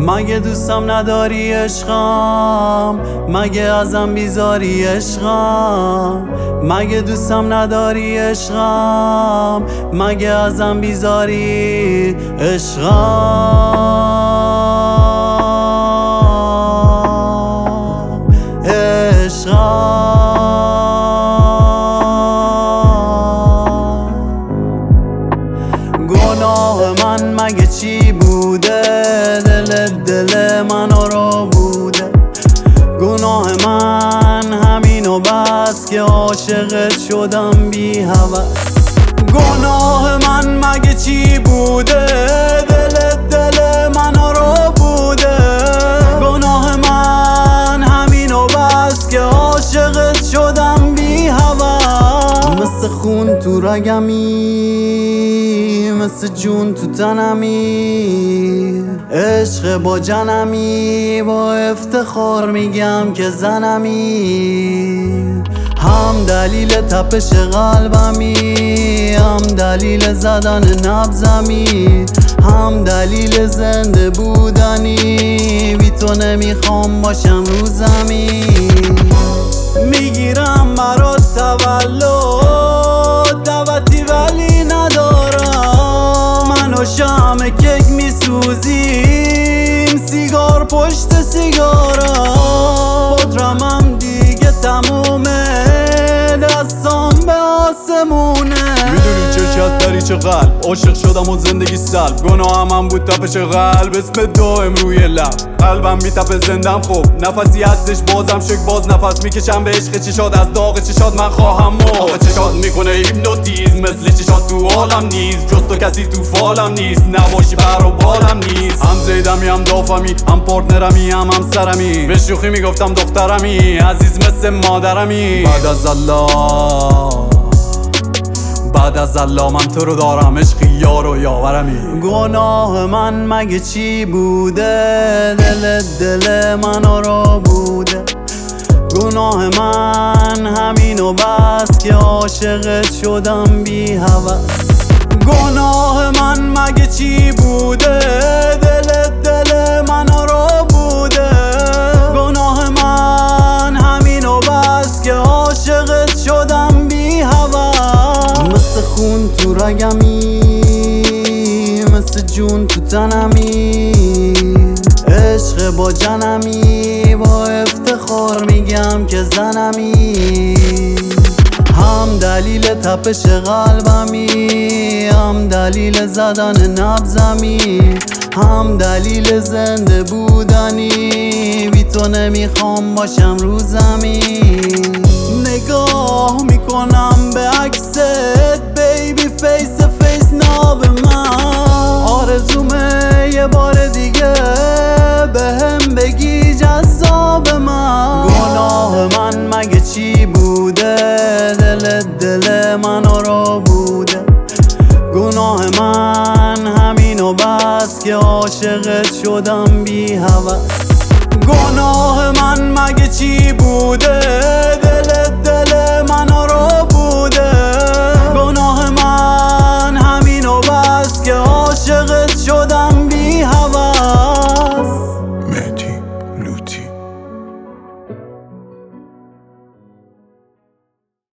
مگه دوستم نداری عشقم؟ مگه ازم بیزاری عشقم؟ مگه دوستم نداری عشقم؟ مگه ازم بیزاری عشقم؟ گناه من مگه چی بوده؟ دل منو رو بوده. گناه من همینو بس که عاشقت شدم بی هوس. گناه من مگه چی بوده؟ دل منو رو بوده. گناه من همینو بس که عاشقت شدم بی هوس. مثل خون تو رگمی، مثل جون تو تنمی، عشق با جنمی، با افتخار میگم که زنمی. هم دلیل تپش قلبمی، هم دلیل زدن نبضمی، هم دلیل زنده بودنی. بی تو نمیخوام باشم رو زمین. میگیرم برات تولد دعوتی ولی ندارم. من و شمع کیک میسوزیم، سیگار پشت سیگارم. پدرمم دیگه تمومه، دستام به آسمونه. میدونی چه شد داری چه قلب عاشق شدم و زندگی سلب. گناهم من بود تپش قلب، اسم دائم روی لب. قلبم میتپه زندم خوب، نفسی هستش بازم شک باز نفس میکشم به عشق چشاد. از داغ چشاد من خواهم آقا چشاد میکنه هیپنوتیزم، مثل چشاد تو حالم نیست. جز تو کسی تو فالم نیست، نباشی بر و بالم نیست. هم زیدمی هم دافمی، هم پارتنرمی هم همسرمی. به شوخی میگفتم دخترمی، عزیز مثل مادرمی. بعد از الله من تو رو دارم، عشقی یار و یاورمی. گناه من مگه چی بوده؟ دل منو رو بوده. گناه من همینو بس که عاشقت شدم بی هوس. گناه من مگه چی بوده؟ دل منو رو بوده. گناه من همینو بس که عاشقت شدم بی هوس. مثل خون تو رگمی، مثل جون تو تنمی، عشق با جنمی، با افتخار میگم که زنمی. هم دلیل تپش قلبمی، هم دلیل زدن نبضمی، هم دلیل زنده بودنی. بی تو نمیخوام باشم رو زمین. نگاه میکنم به عکست بیبی فیس ناب من. آرزومه یه بار دیگه بهم بگی جذاب من. گناه من مگه چی بوده؟ دل منو رو بوده. گناه من همینو بس که عاشقت شدم بی هوس. گناه من مگه چی بوده؟